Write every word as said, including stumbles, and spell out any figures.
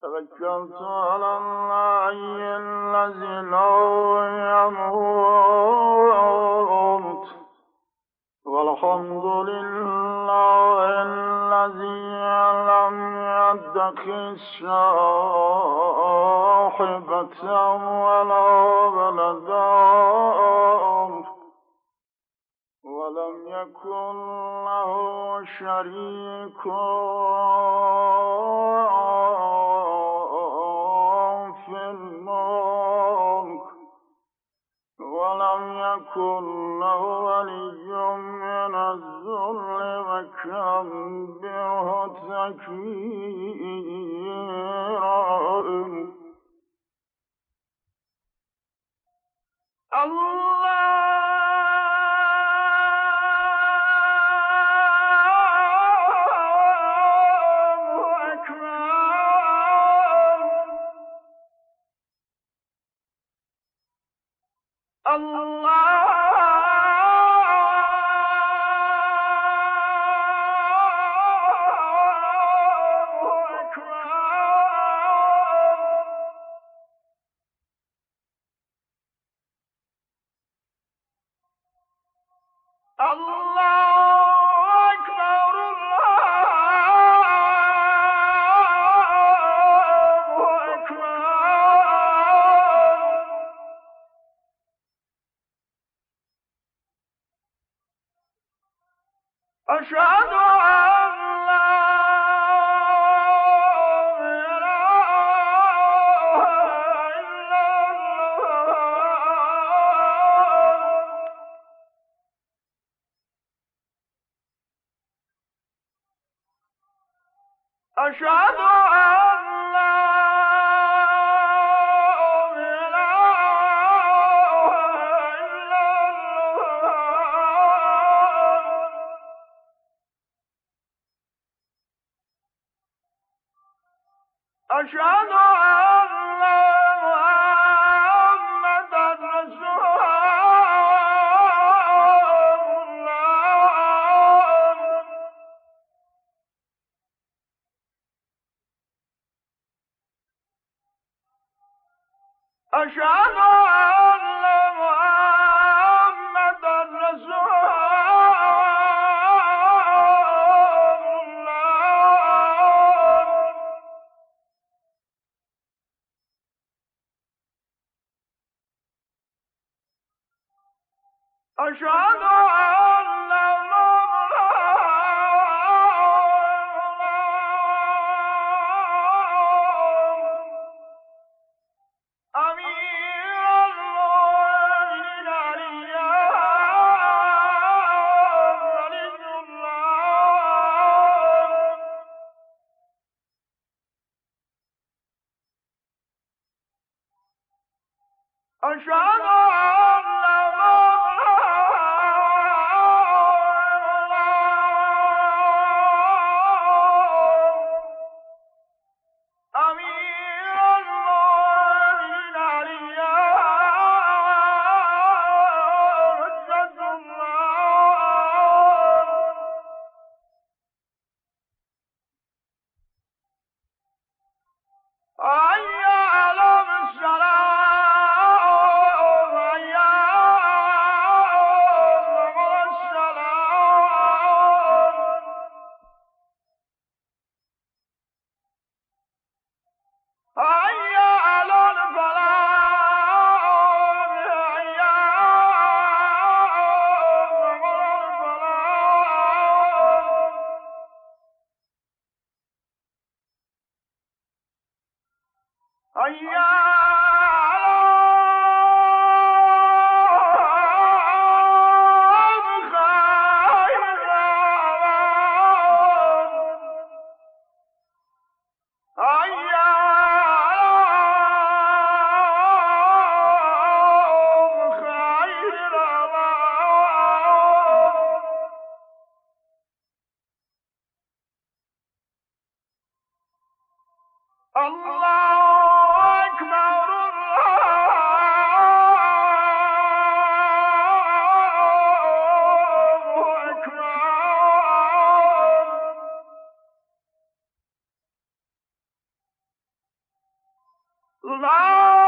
توكلت على الله الذي لا يموت والحمد لله الذي لم يتخذ صاحبة ولا ولدا ولم يكن له شريك في الملك ولم يكن له ولي من الذل وكبره تكبيرا. الله أشهد أن لا إله إلا الله أشهد أن لا أشهد أن محمدًا رسول الله أشهد أن محمدًا رسول أشهد أن أمير المؤمنين علي ولي الله أشهد لا